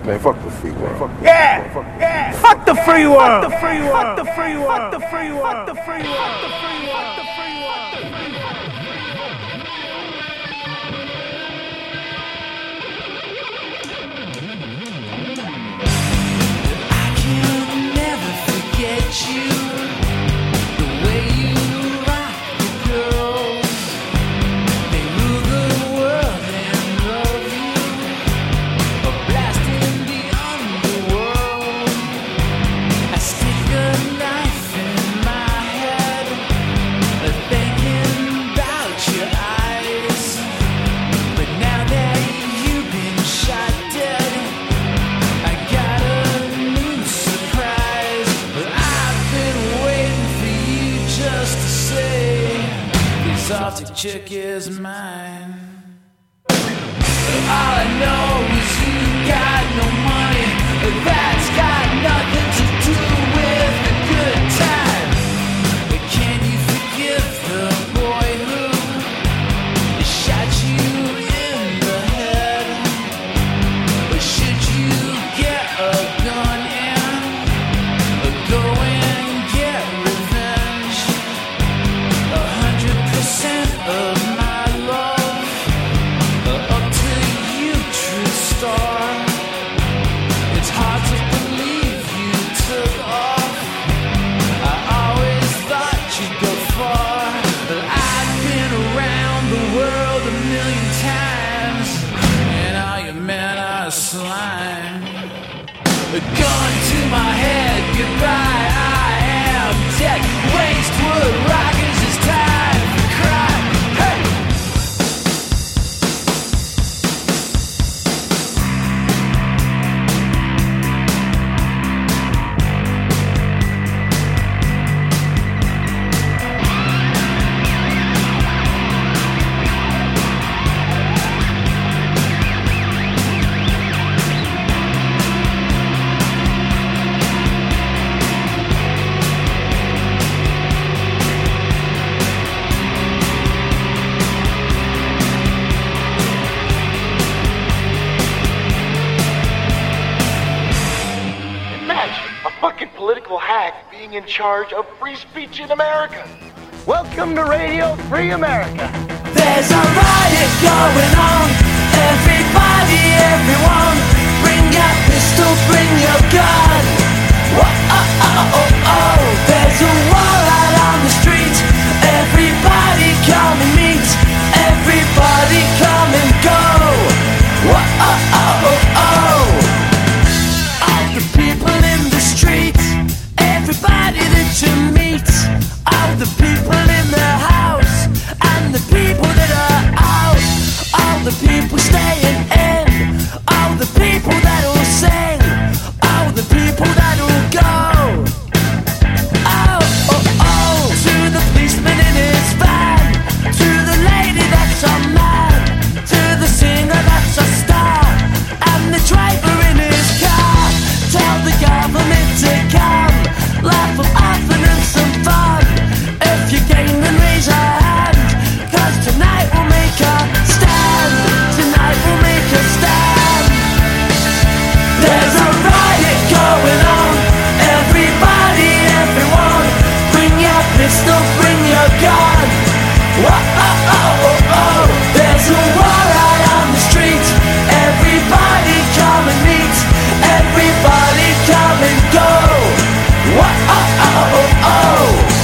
Man, fuck the free world. Yeah! Fuck the free world! Fuck the free world! Fuck the free world! Fuck the free world! Fuck the free world! Fuck the free world! Fuck the free world! I can never forget you, the way you rock the girls. They rule the world and love you, a blast in the underworld. I stick a knife in my head, thinking about your eyes. But now that you've been shot dead, I got a new surprise. But I've been waiting for you just to say, this Arctic chick is mine. All I know is you got no money, but that's got nothing to do with a good time. But can you forgive the boy who shot you in the head? Or should you get a gun and go and get revenge? 100% of my love, up to you, true star. It's hard to believe you took off. I always thought you'd go far, but I've been around the world a million times, and all your men are slime. A gun to my head, goodbye, I am dead. Wastewood rockers, it's time for crime. Hey! Imagine a fucking political hack being in charge of free speech in America. Welcome to Radio Free America. There's a riot going on. Everybody, everyone, bring your pistol, bring your gun. Whoa, oh, oh, oh, oh. There's a war out on the street. Everybody come and meet. Everybody come and go. Whoa, oh, oh, oh, oh. All the people in the street, everybody that you meet, all the people in the house, and the people that are out, all the people staying in, all the people that will sing, all the people that will go. Oh, oh, oh, to the policeman in his van, to the lady that's a man, to the singer that's a star, and the driver in his car. Tell the government to come, laugh them off and have some fun. If you game, then raise your hand, 'cause tonight we'll make a stand. Tonight we'll make a stand. There's a riot going on. Everybody, everyone, bring your pistol, bring your gun. Whoa, oh, oh, oh, oh. There's a war out on the street. Everybody come and meet. Everybody come and go. Whoa, oh, oh, oh, oh.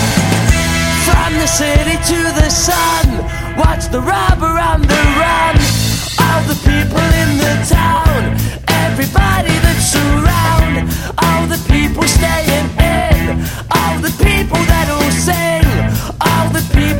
From the city to the sun, watch the robber on the run. All the people in the town, everybody that's around, all the people staying in, all the people that'll sing, all the people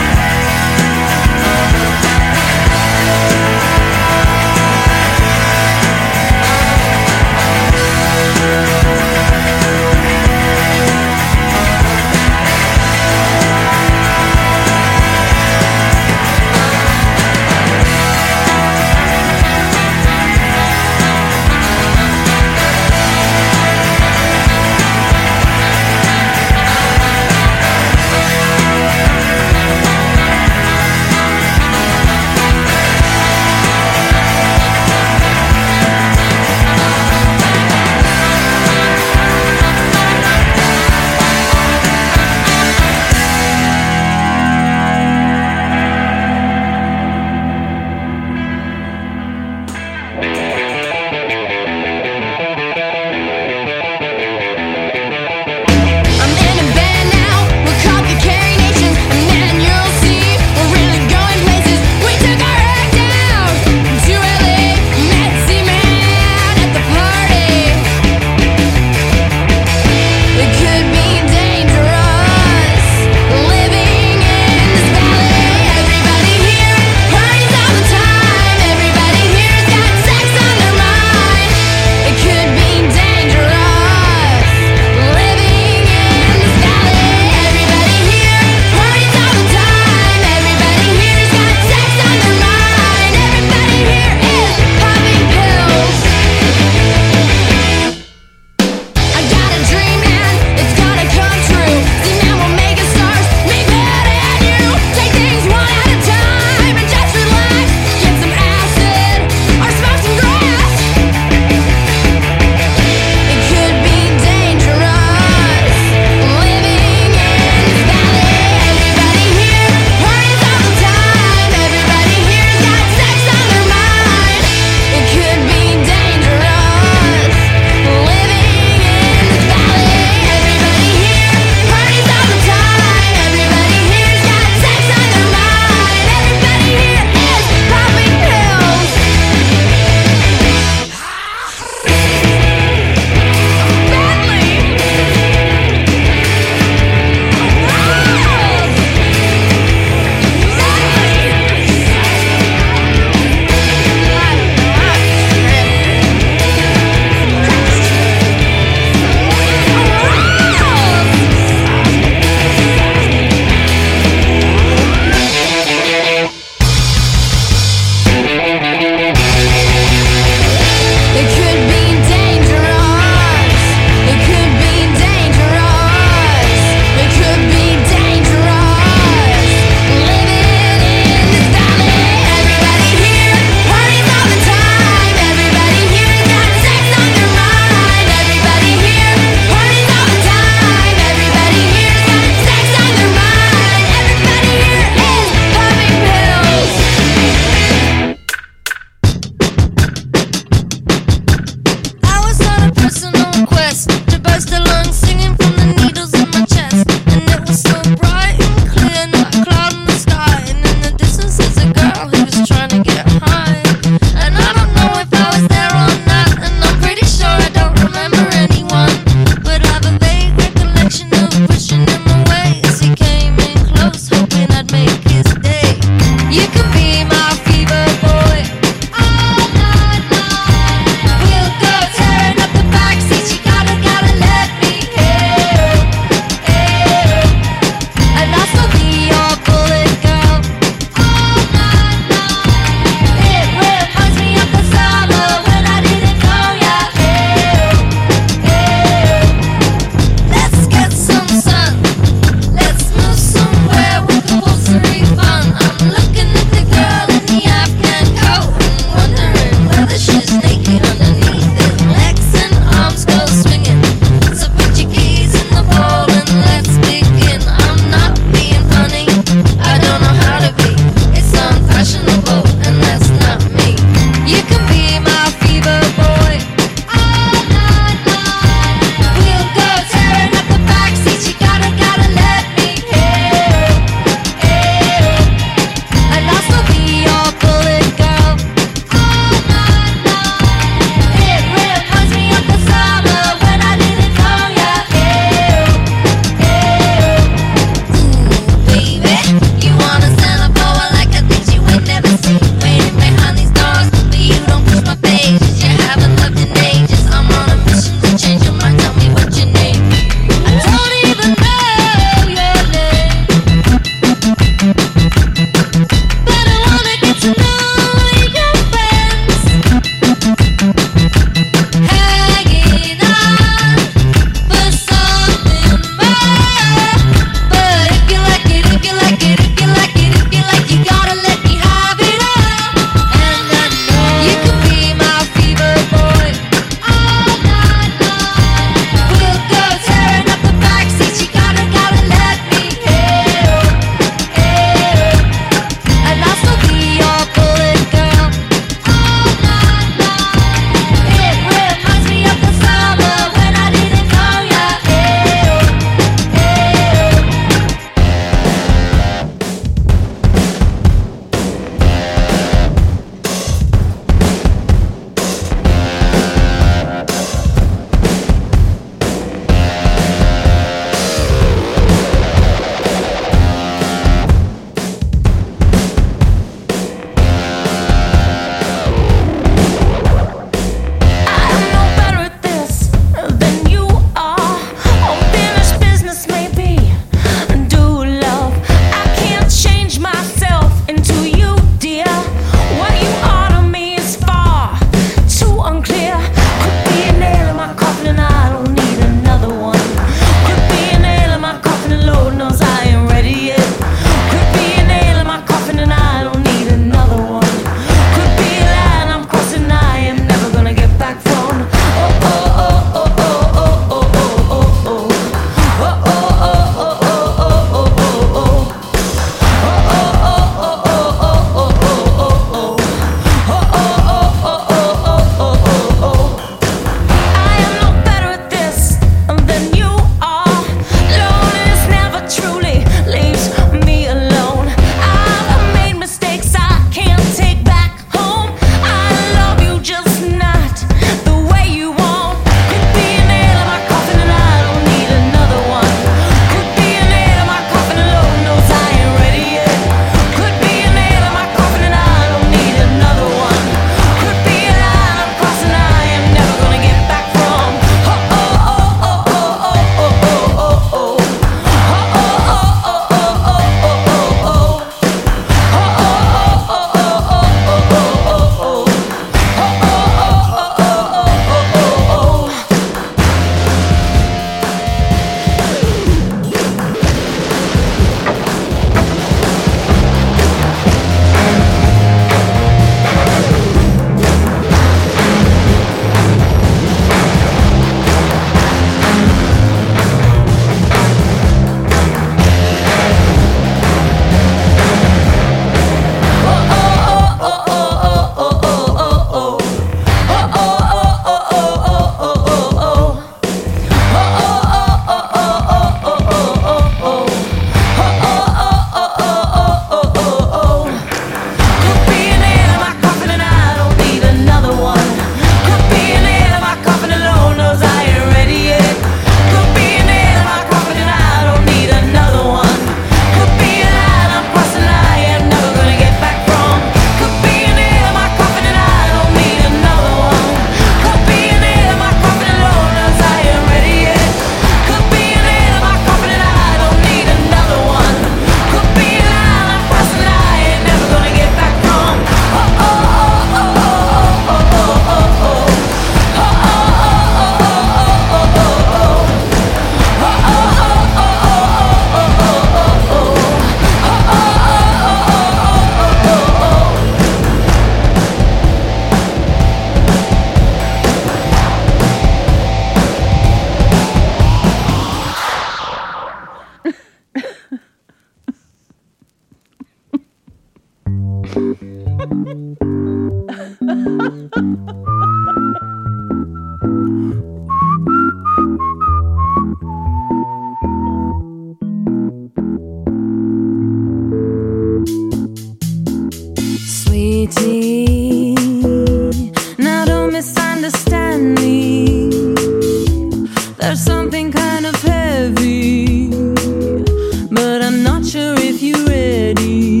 Sweetie, now don't misunderstand me. There's something kind of heavy, but I'm not sure if you're ready.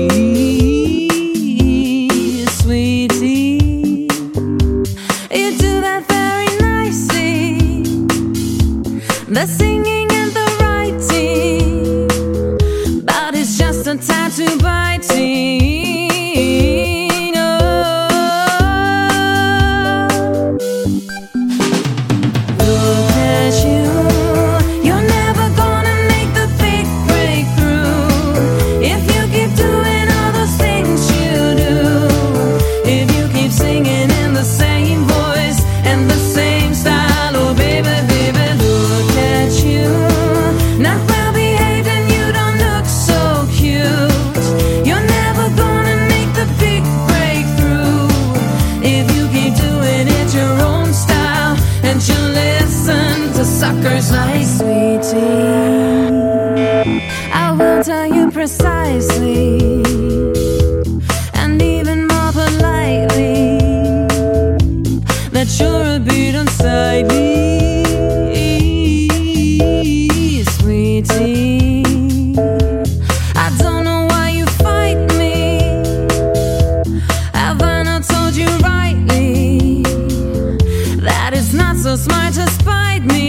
Sweetie, you do that very nicely. The singing and the writing, but it's just a tad too biting. Suckers like Sweetie, I will tell you precisely, and even more politely, that you're a bit unsightly. Sweetie, I don't know why you fight me. Have I not told you rightly that it's not so smart to spite me?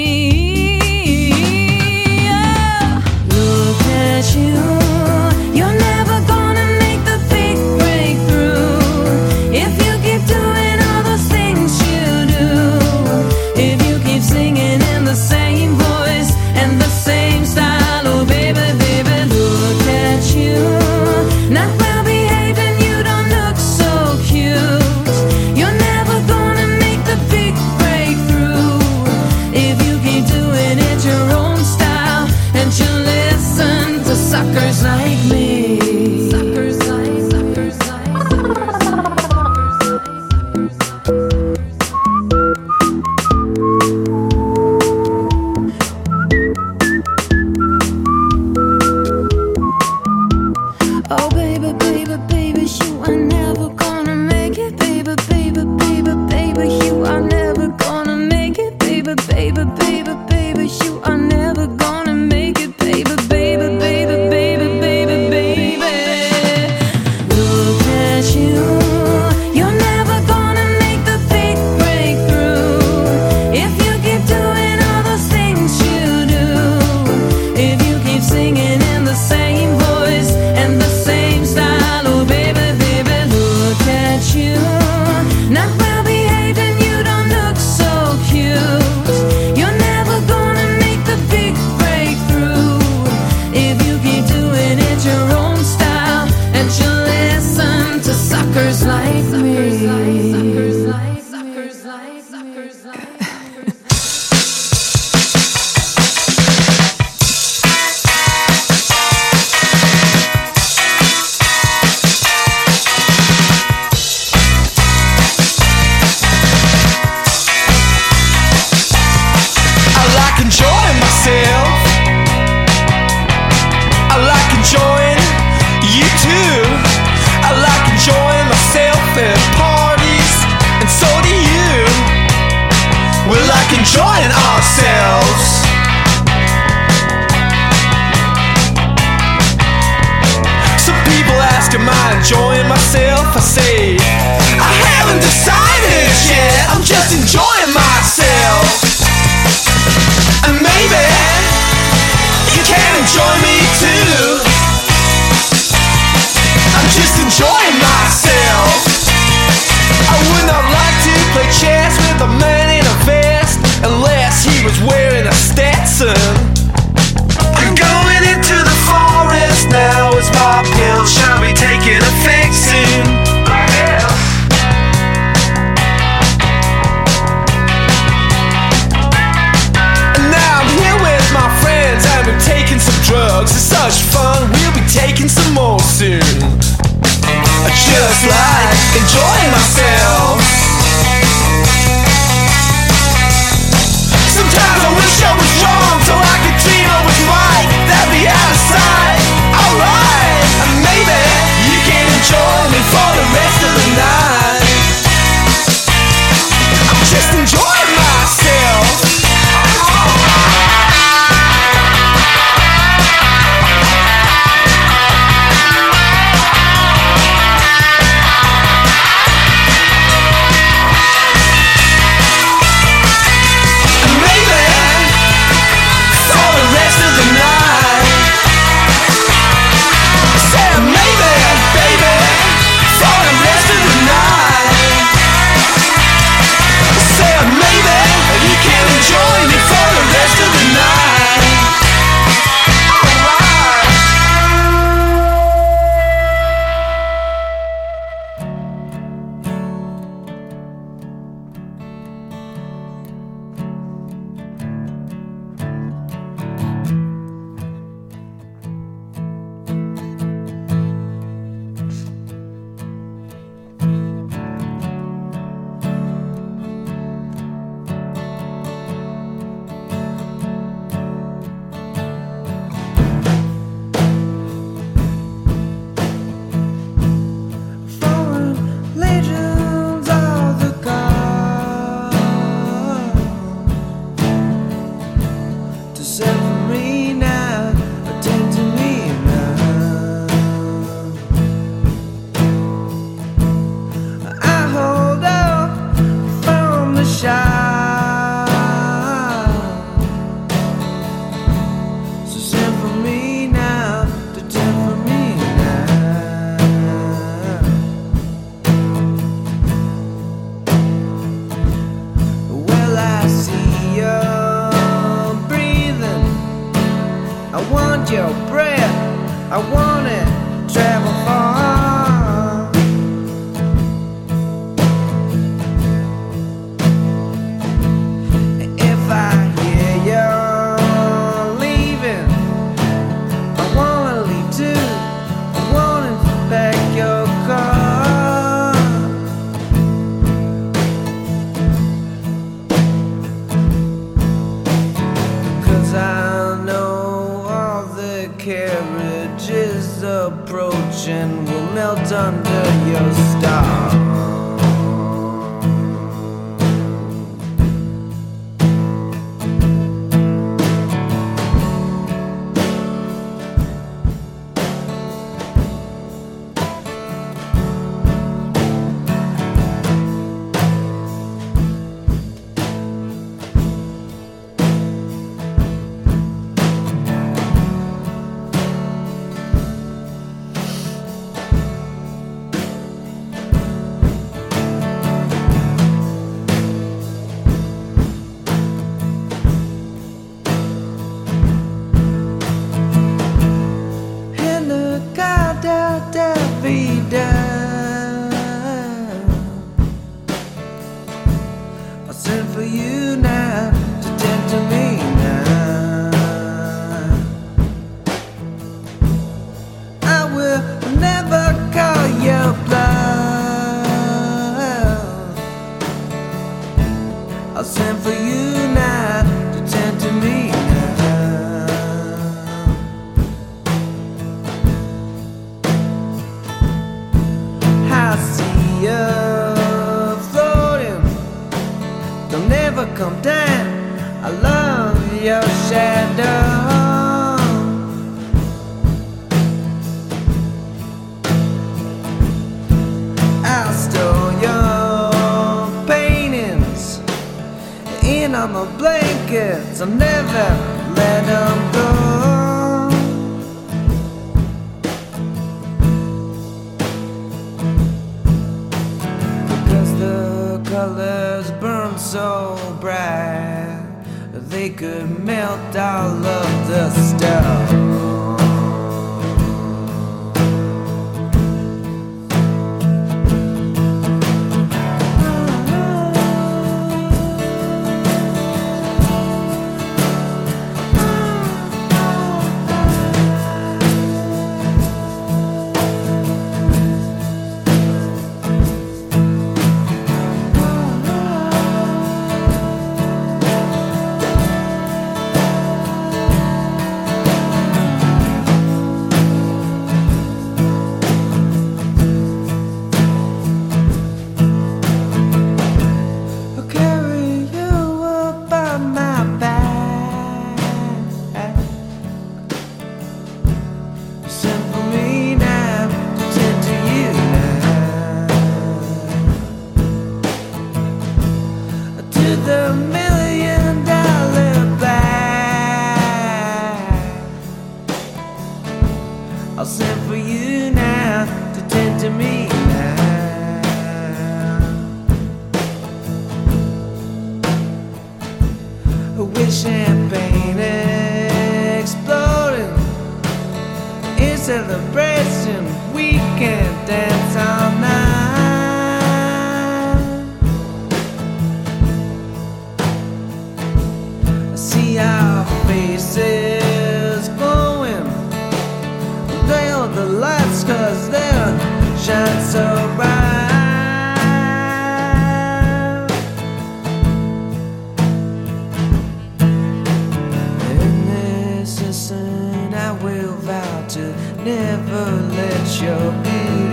You're never gonna make the big breakthrough if you keep doing all those things you do. If you keep singing in the same voice and the same style, oh baby, baby, look at you. Not well behaved and you don't look so cute. You're never gonna make the big breakthrough if you keep doing it your own style and you listen to suckers like me. Suckers like, suckers like, oh baby, baby, baby, you are never gonna make it. Baby, baby, baby, baby, you are never gonna make it. Baby, baby, baby, baby, you are never gonna make it. Baby, baby, baby, baby, baby, baby, look at you. You're never gonna make the big breakthrough if you keep doing all those things you do. If you keep singing in the same voice and the same style, oh baby, baby, look at you. Not well behaved and you don't look so cute. You're never gonna make the big breakthrough if you keep doing it your own style and you listen to suckers like me. Suckers like, suckers like, suckers like. I like enjoying myself. I like enjoying you too. I like enjoying myself at parties, and so do you. We like enjoying ourselves. Some people ask, am I enjoying myself? I say, I haven't decided yet. I'm just enjoying myself. And maybe you can enjoy me too. I'm just enjoying myself. I would not like to play chess with a man in a vest unless he was wearing a Stetson. I'm going into the forest now as my pill shall be taking a fixing. I wanna travel far. If I hear you're leaving, I wanna leave too. I wanna back your car. 'Cause I know all the carriages approaching will melt under your star. I'll send for you now to tend to me now. I will never call your bluff. I'll send for you now to tend to me now. I see you floating, they'll never come down. I love your shadow. I'll store your paintings in on my blankets. I'll never let them go. Colors burn so bright they could melt all of the stone. The $1,000,000 bag I'll send for you now to tend to me now. With champagne exploding in celebration, we can dance all night. See our faces glowing, veil the lights 'cause they'll shine so bright. In this instant I will vow to never let your beauty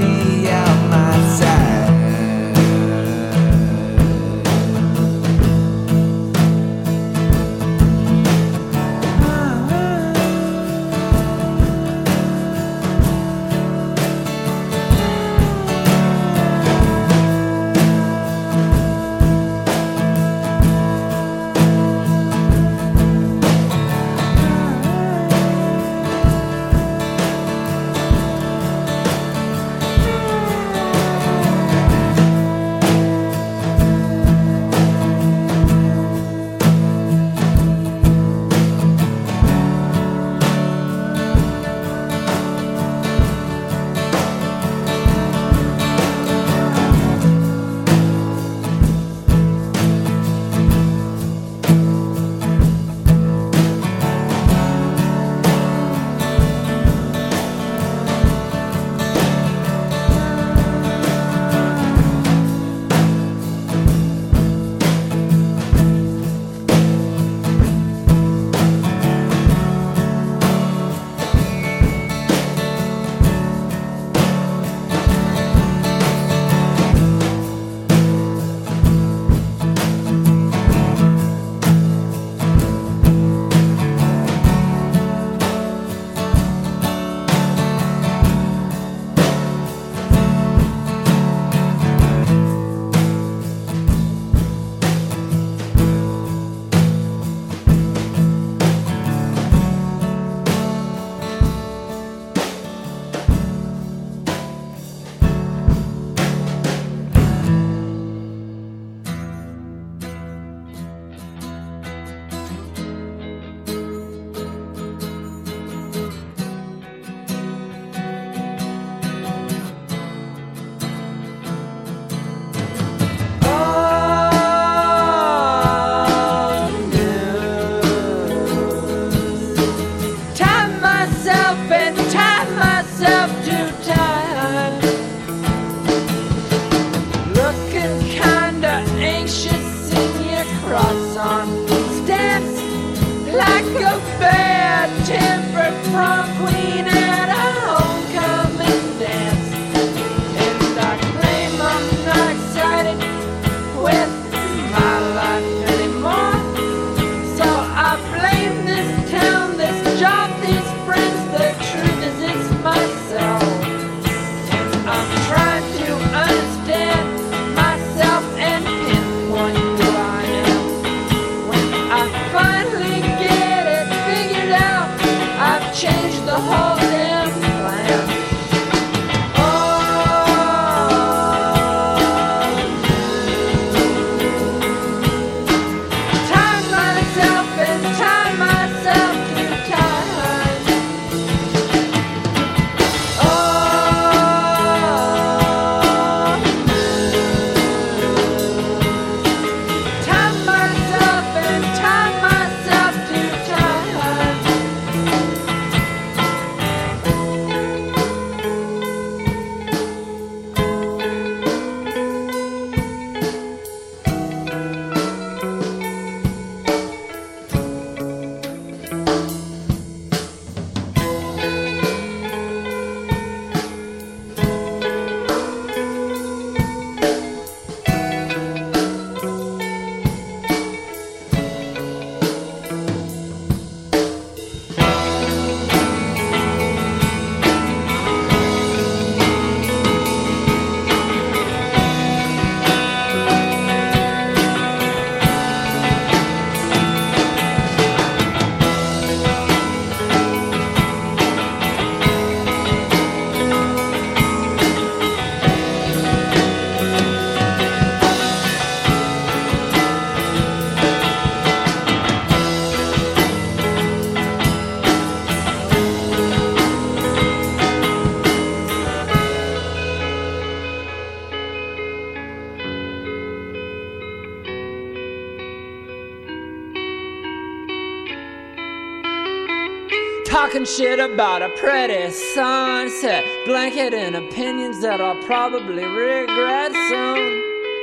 talking shit about a pretty sunset, blanketing opinions that I'll probably regret soon.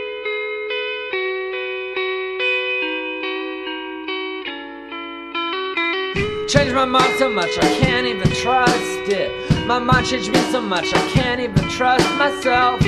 Changed my mind so much I can't even trust it. My mind changed me so much I can't even trust myself.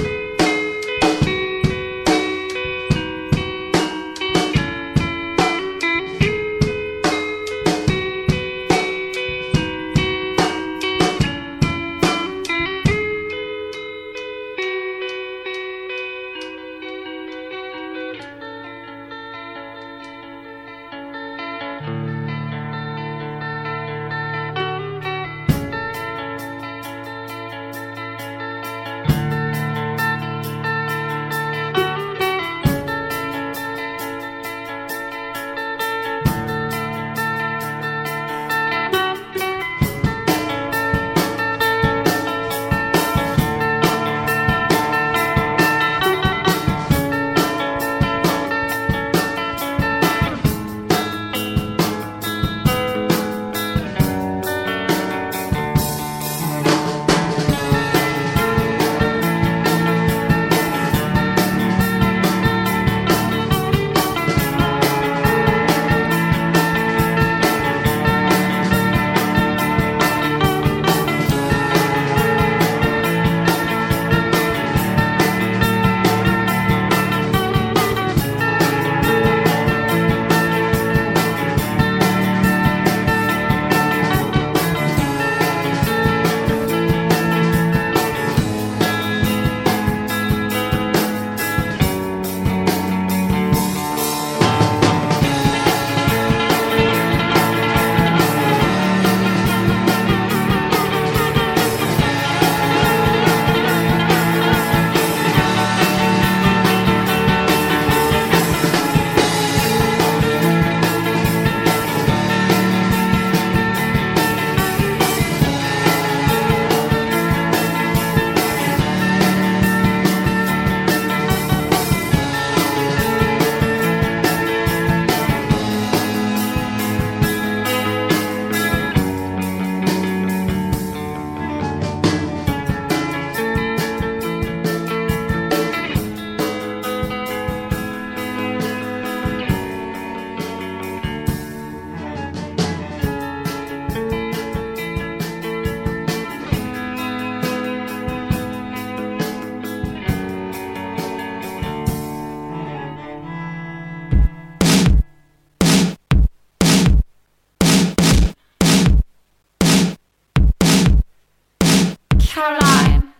Caroline.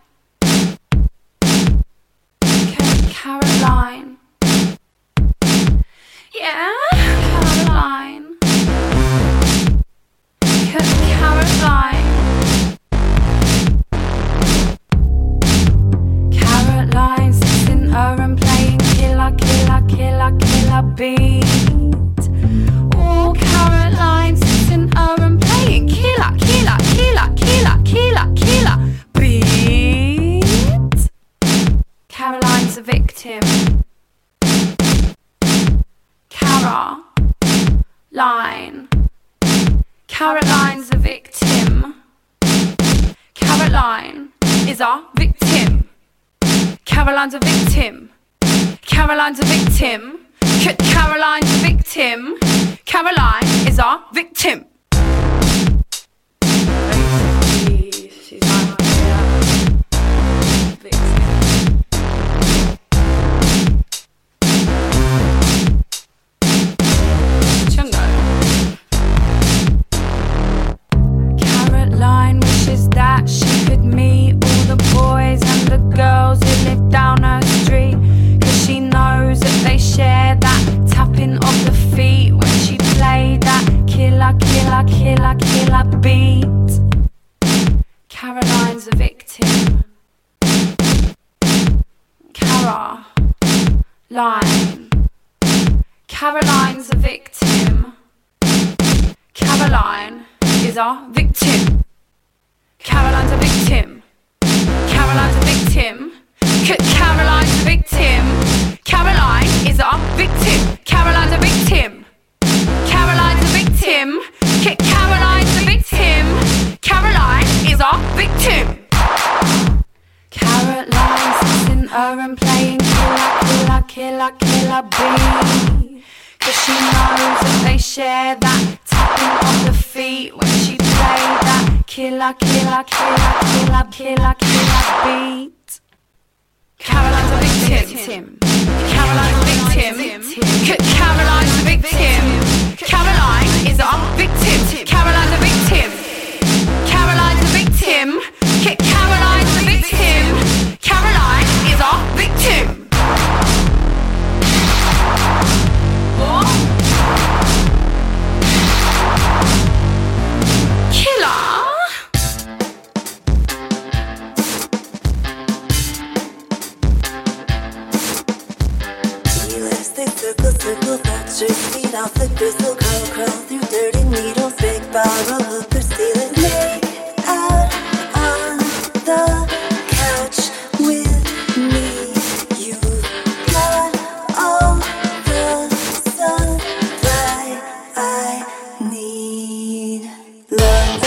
Caroline. Yeah, Caroline. Caroline. Caroline sits in her and playing killer, killer, killer, killer beat. Oh, Caroline sits in her and playing killer, killer, killer, killer, killer, killer beat. Caroline's a victim. Caroline. Caroline's a victim. Caroline is a victim. Caroline's a victim. Caroline's a victim. Caroline's a victim. Caroline is a victim. She's like, victim. Caroline wishes that she could meet all the boys and the girls who live down her street, 'cause she knows that they share that tapping of the feet when she played that killer, killer, killer, killer beat. Caroline's a victim. Caroline. Caroline's a victim. Caroline is a victim. Caroline's a victim. Caroline's a victim. Caroline's a victim. Caroline is a victim. Caroline's a victim. Caroline's a victim. Caroline's a victim. and playing killer, killer, killer, killer bee. Cause she knows that they share that tapping of the feet when she play that killer, killer, killer, killer, killer, killer beat. Caroline's a victim. Caroline's a victim. Caroline's a victim. Caroline is our victim. Caroline's a victim. Caroline's a victim. Caroline's a victim. Caroline is our victim. Killer. They circle, circle, vultures feed off the gristle, crawl, crawl through dirty needles, big barrel hookers, stealers, make out on the couch with me. You've got all the supply I need. Love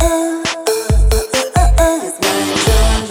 is my drug.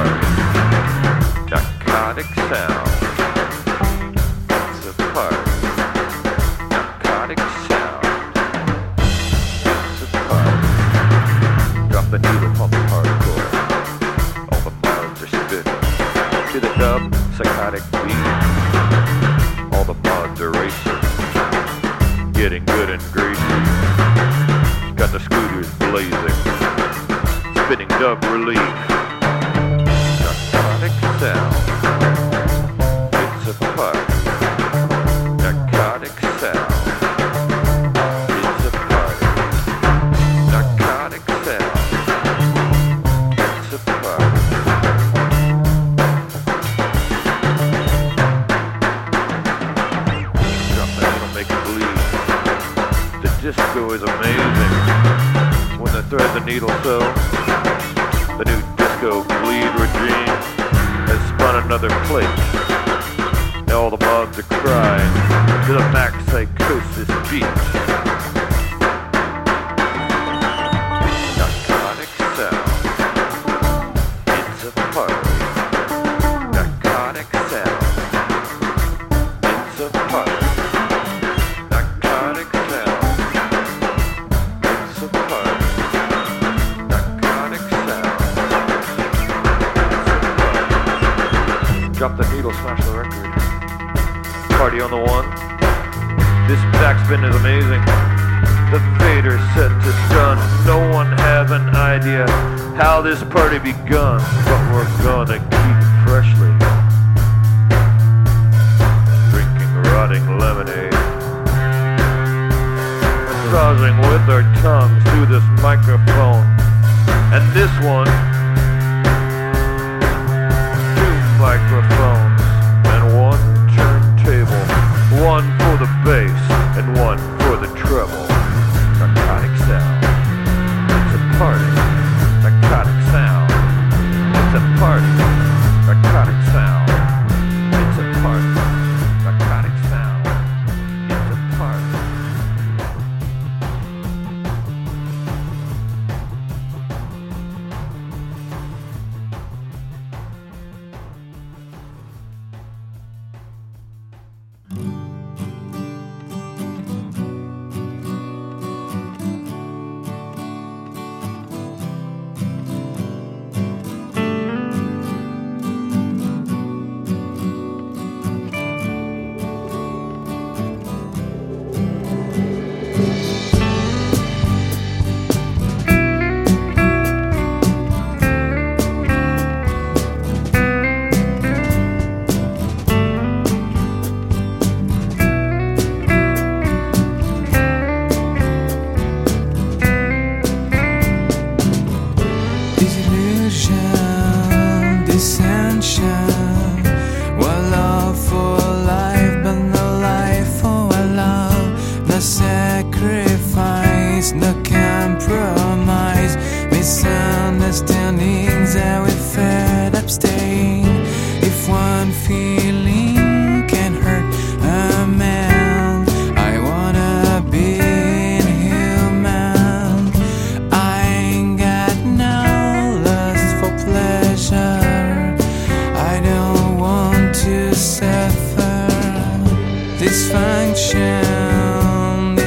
party. Narcotic sound. It's a party. Narcotic sound. It's a party. Drop the needle, pump it hardcore. All the bars are spitting. To the dub, psychotic beat. All the pods are racing. Getting good and greasy. Got the scooters blazing. Spinning dub relief. Narcotic sound. It's a party. Narcotic sound. It's a party. Narcotic sound. It's a party. Drop that needle, make it bleed. The disco is amazing. When they thread the needle so, the new disco bleed regime has spun another plate. Now all the mods are crying to the max psychosis beat. Narcotic sound. It's a party. Narcotic sound. It's a party. Narcotic sound. It's a party. Narcotic sound. Drop the needle, smash the record. Party on the one. This backspin is amazing. The fader set to stun. No one have an idea how this party begun, but we're gonna keep it freshly. Drinking rotting lemonade. Massaging with our tongues through this microphone. And this one, microphones and one turntable, one for the bass and one for the treble. Narcotic sound. It's a party. Narcotic sound. It's a party. Narcotic sound. It's a party. Narcotic sound. It's a party. Dysfunction,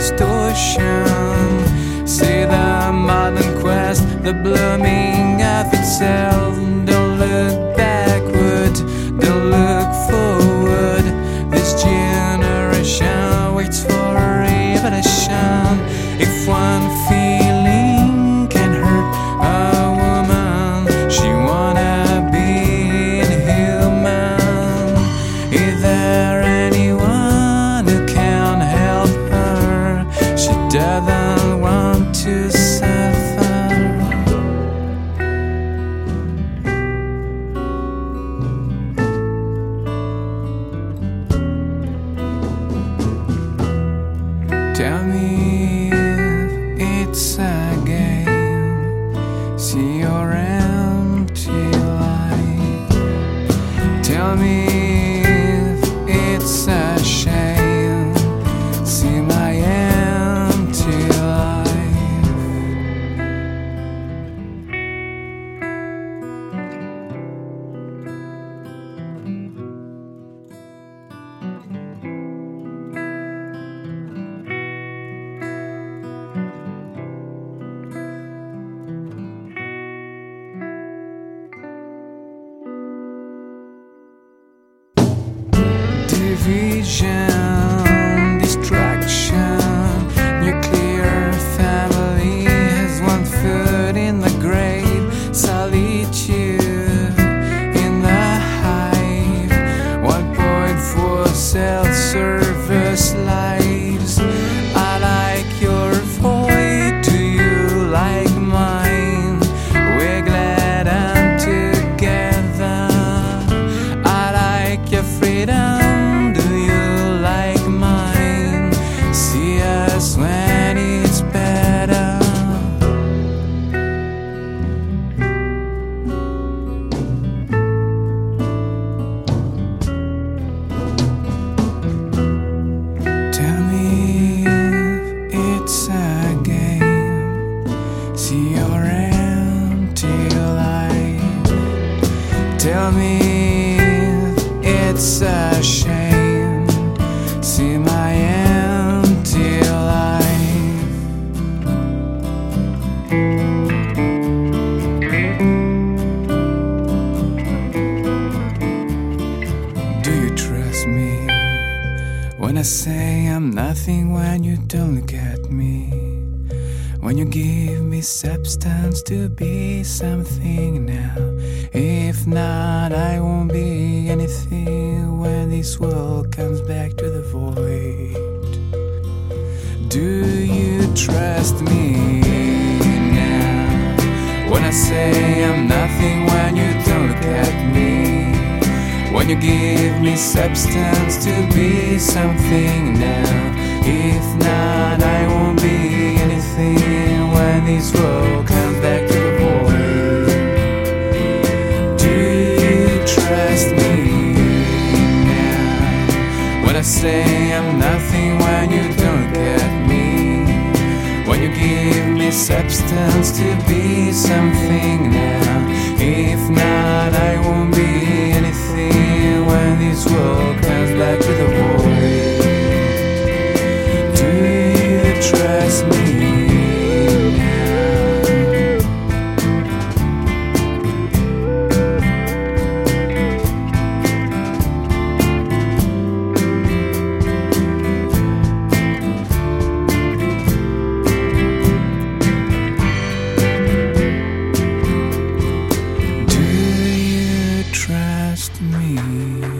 distortion. See the modern quest, the blooming of itself. Don't look backward, don't look forward. This generation waits for revolution. If one feeling can hurt a woman, she wanna be inhuman. Is there anyone who can help her? She doesn't want to suffer. Tell me if it's a game. See your empty light. Tell me if it's a shame. See my empty life. vision, distraction. Nuclear family has one foot in the grave, solitude in the hive, 1.4 self-service lives. I like your void, do you like mine? We're glad I'm together. I like your freedom, do you like mine? See us when it's better. Tell me if it's a game. See your empty life. Tell me if it's a shame. See my empty life. Do you trust me when I say I'm nothing, when you don't look at me? When you give me substance to be something now? If not, I won't be anything when this world comes back to the void. Do you trust me now when I say I'm nothing, when you don't look at me? When you give me substance to be something now? If not, I won't be anything when this world comes back to the void. Do you trust me now when I say I'm nothing, when you don't look at me? When you give me substance to be something now? If not, I won't be anything when this world comes back to the void. Do you trust me trust me?